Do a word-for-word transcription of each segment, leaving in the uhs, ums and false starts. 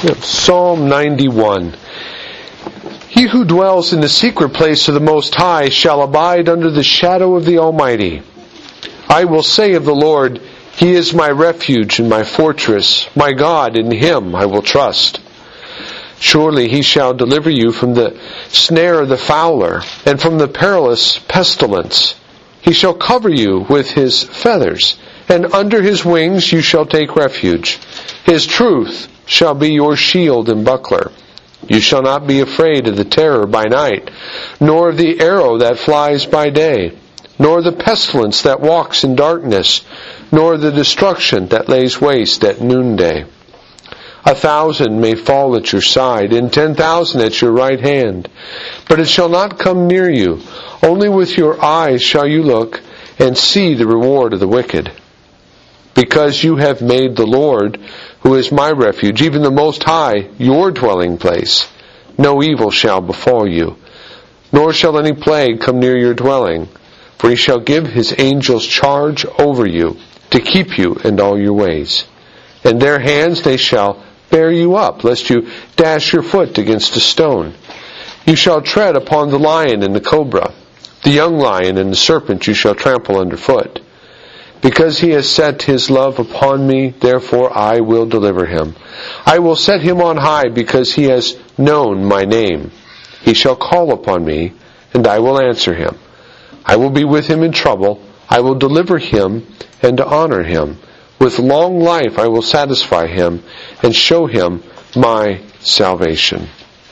Psalm ninety-one. He who dwells in the secret place of the Most High shall abide under the shadow of the Almighty. I will say of the Lord, He is my refuge and my fortress, my God, in Him I will trust. Surely He shall deliver you from the snare of the fowler, and from the perilous pestilence. He shall cover you with His feathers, and under His wings you shall take refuge. His truth shall be your shield and buckler. You shall not be afraid of the terror by night, nor of the arrow that flies by day, nor the pestilence that walks in darkness, nor the destruction that lays waste at noonday. A thousand may fall at your side, and ten thousand at your right hand, but it shall not come near you. Only with your eyes shall you look, and see the reward of the wicked. Because you have made the Lord, who is my refuge, even the Most High, your dwelling place, no evil shall befall you, nor shall any plague come near your dwelling. For He shall give His angels charge over you, to keep you in all your ways. In their hands they shall bear you up, lest you dash your foot against a stone. You shall tread upon the lion and the cobra, the young lion and the serpent you shall trample underfoot. Because He has set His love upon me, therefore I will deliver him. I will set him on high, because he has known my name. He shall call upon me, and I will answer him. I will be with him in trouble. I will deliver him and honor him. With long life I will satisfy him and show him my salvation.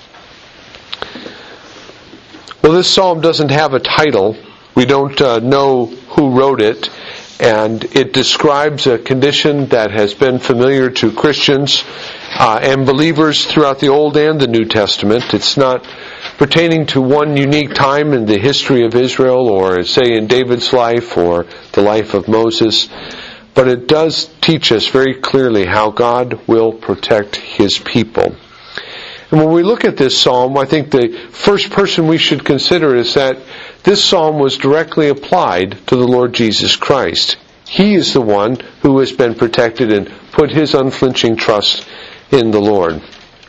Well, this psalm doesn't have a title. We don't uh, know who wrote it. And it describes a condition that has been familiar to Christians uh, and believers throughout the Old and the New Testament. It's not pertaining to one unique time in the history of Israel, or say in David's life or the life of Moses, but it does teach us very clearly how God will protect His people. And when we look at this psalm, I think the first person we should consider is that this psalm was directly applied to the Lord Jesus Christ. He is the one who has been protected and put his unflinching trust in the Lord.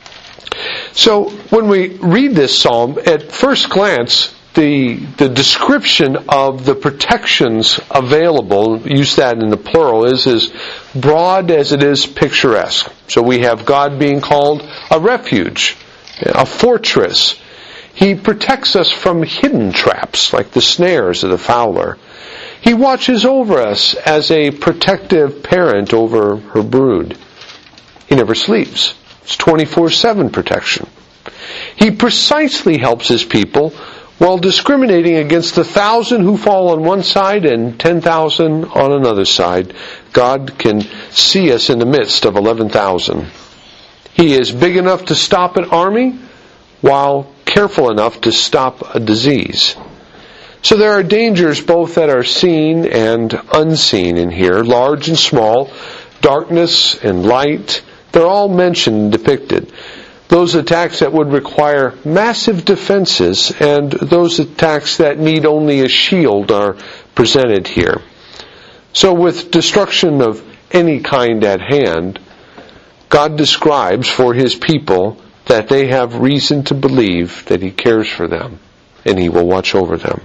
So when we read this psalm, at first glance, the the description of the protections available, use that in the plural, is as broad as it is picturesque. So we have God being called a refuge, a fortress. He protects us from hidden traps, like the snares of the fowler. He watches over us as a protective parent over her brood. He never sleeps. It's twenty-four seven protection. He precisely helps His people while discriminating against the thousand who fall on one side and ten thousand on another side. God can see us in the midst of eleven thousand. He is big enough to stop an army, while careful enough to stop a disease. So there are dangers both that are seen and unseen in here, large and small, darkness and light. They're all mentioned and depicted. Those attacks that would require massive defenses and those attacks that need only a shield are presented here. So with destruction of any kind at hand, God describes for His people that they have reason to believe that He cares for them and He will watch over them.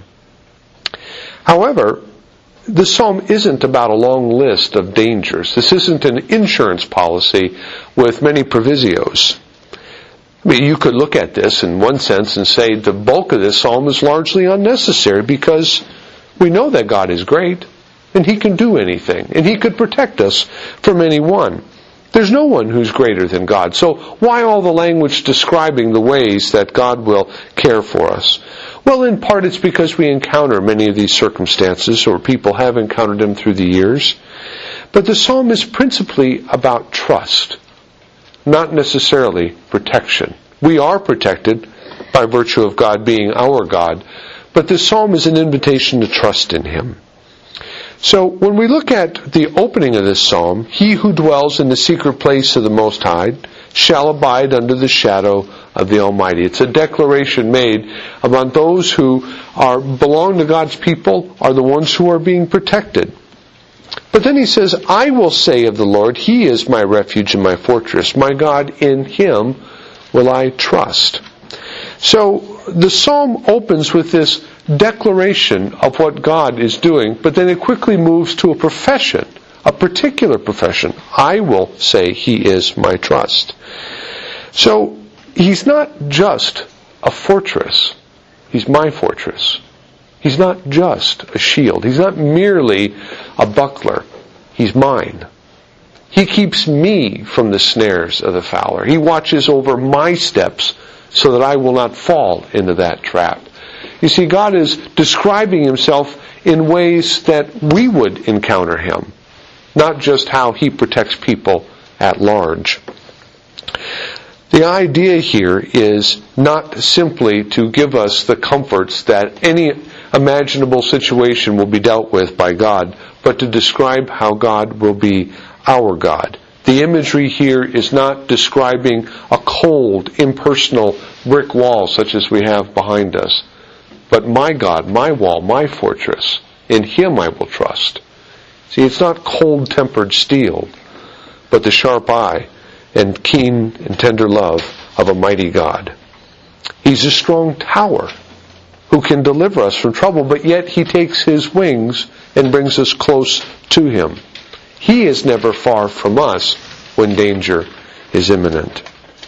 However, the psalm isn't about a long list of dangers. This isn't an insurance policy with many provisos. I mean, you could look at this in one sense and say the bulk of this psalm is largely unnecessary, because we know that God is great and He can do anything and He could protect us from anyone. There's no one who's greater than God. So why all the language describing the ways that God will care for us? Well, in part it's because we encounter many of these circumstances, or people have encountered them through the years. But the psalm is principally about trust, not necessarily protection. We are protected by virtue of God being our God, but this psalm is an invitation to trust in Him. So when we look at the opening of this psalm, he who dwells in the secret place of the Most High shall abide under the shadow of the Almighty. It's a declaration made about those who are belong to God's people, are the ones who are being protected. But But then he says, I will say of the Lord, He is my refuge and my fortress. My God, in Him will I trust. So the psalm opens with this declaration of what God is doing, but then it quickly moves to a profession, a particular profession. I will say He is my trust. So He's not just a fortress. He's my fortress. He's not just a shield. He's not merely a buckler. He's mine. He keeps me from the snares of the fowler. He watches over my steps so that I will not fall into that trap. You see, God is describing Himself in ways that we would encounter Him, not just how He protects people at large. The idea here is not simply to give us the comforts that any imaginable situation will be dealt with by God, but to describe how God will be our God. The imagery here is not describing a cold, impersonal brick wall such as we have behind us, but my God, my wall, my fortress. In Him I will trust. See, it's not cold-tempered steel, but the sharp eye and keen and tender love of a mighty God. He's a strong tower who can deliver us from trouble, but yet He takes His wings and brings us close to Him. He is never far from us when danger is imminent.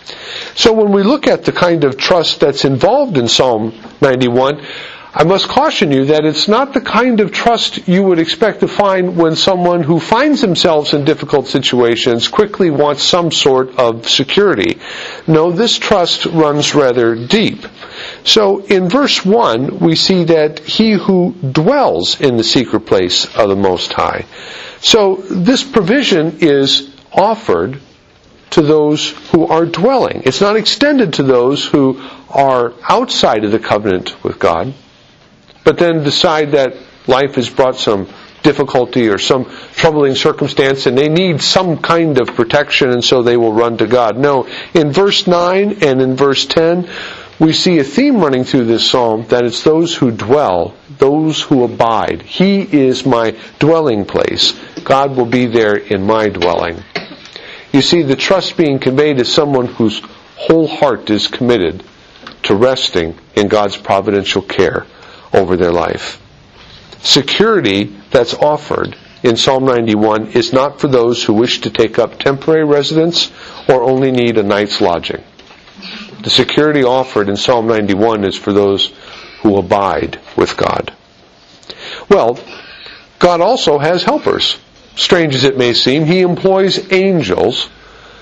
So when we look at the kind of trust that's involved in Psalm ninety-one, I must caution you that it's not the kind of trust you would expect to find when someone who finds themselves in difficult situations quickly wants some sort of security. No, this trust runs rather deep. So in verse one, we see that he who dwells in the secret place of the Most High. So this provision is offered to those who are dwelling. It's not extended to those who are outside of the covenant with God, but then decide that life has brought some difficulty or some troubling circumstance and they need some kind of protection and so they will run to God. No, in verse nine and in verse ten, we see a theme running through this psalm that it's those who dwell, those who abide. He is my dwelling place. God will be there in my dwelling. You see, the trust being conveyed is someone whose whole heart is committed to resting in God's providential care over their life. Security that's offered in Psalm ninety-one is not for those who wish to take up temporary residence or only need a night's lodging. The security offered in Psalm ninety-one is for those who abide with God. Well, God also has helpers. Strange as it may seem, He employs angels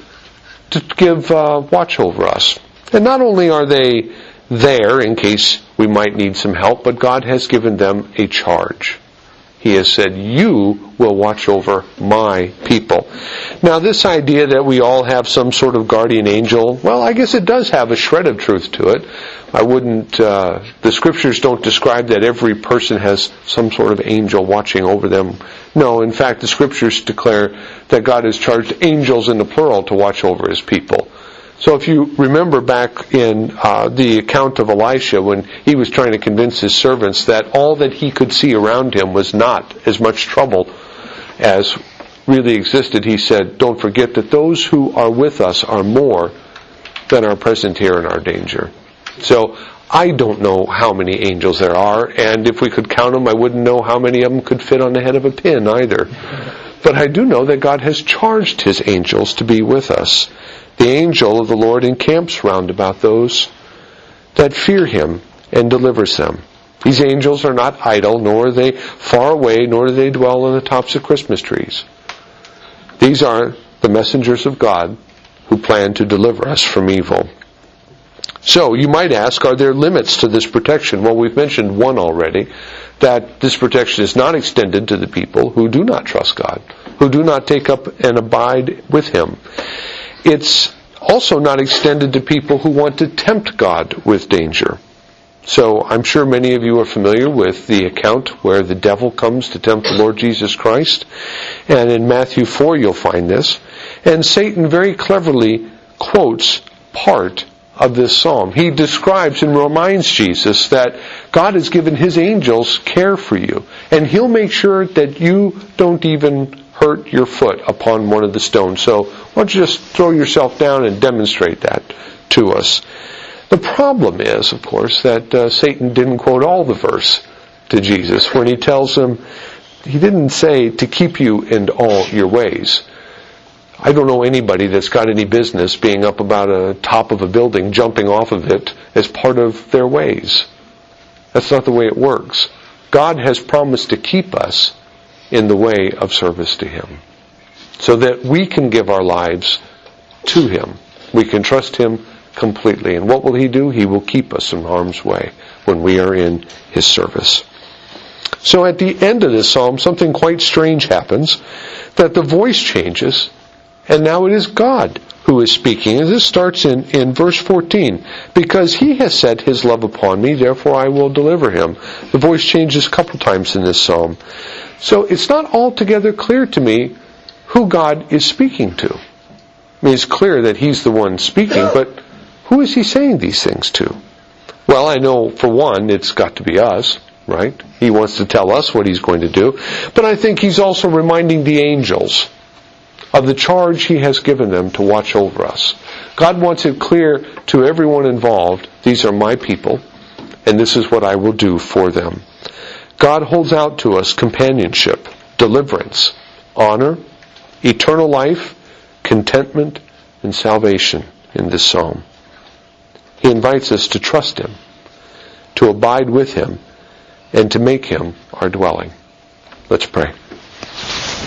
to give uh, watch over us. And not only are they there in case we might need some help, but God has given them a charge. He has said, you will watch over my people. Now this idea that we all have some sort of guardian angel, well, I guess it does have a shred of truth to it. I wouldn't, uh, the scriptures don't describe that every person has some sort of angel watching over them. No, in fact, the scriptures declare that God has charged angels in the plural to watch over His people. So if you remember back in uh, the account of Elisha when he was trying to convince his servants that all that he could see around him was not as much trouble as really existed, he said, don't forget that those who are with us are more than are present here in our danger. So I don't know how many angels there are, and if we could count them, I wouldn't know how many of them could fit on the head of a pin either. But I do know that God has charged His angels to be with us. The angel of the Lord encamps round about those that fear Him and delivers them. These angels are not idle, nor are they far away, nor do they dwell on the tops of Christmas trees. These are the messengers of God who plan to deliver us from evil. So, you might ask, are there limits to this protection? Well, we've mentioned one already, that this protection is not extended to the people who do not trust God, who do not take up and abide with Him. It's also not extended to people who want to tempt God with danger. So I'm sure many of you are familiar with the account where the devil comes to tempt the Lord Jesus Christ. And in Matthew four you'll find this. And Satan very cleverly quotes part of this psalm. He describes and reminds Jesus that God has given His angels care for you, and He'll make sure that you don't even hurt your foot upon one of the stones. So why don't you just throw yourself down and demonstrate that to us? The problem is, of course, that uh, Satan didn't quote all the verse to Jesus when he tells him, he didn't say to keep you in all your ways. I don't know anybody that's got any business being up about a top of a building, jumping off of it as part of their ways. That's not the way it works. God has promised to keep us in the way of service to Him, so that we can give our lives to Him. We can trust Him completely. And what will He do? He will keep us in harm's way when we are in His service. So at the end of this psalm, something quite strange happens, that the voice changes, and now it is God who is speaking. And this starts in, in verse fourteen. Because He has set His love upon me, therefore I will deliver him. The voice changes a couple times in this psalm. So it's not altogether clear to me who God is speaking to. I mean, it's clear that He's the one speaking, but who is He saying these things to? Well, I know for one, it's got to be us, right? He wants to tell us what He's going to do. But I think He's also reminding the angels of the charge He has given them to watch over us. God wants it clear to everyone involved, these are my people, and this is what I will do for them. God holds out to us companionship, deliverance, honor, eternal life, contentment, and salvation in this psalm. He invites us to trust Him, to abide with Him, and to make Him our dwelling. Let's pray.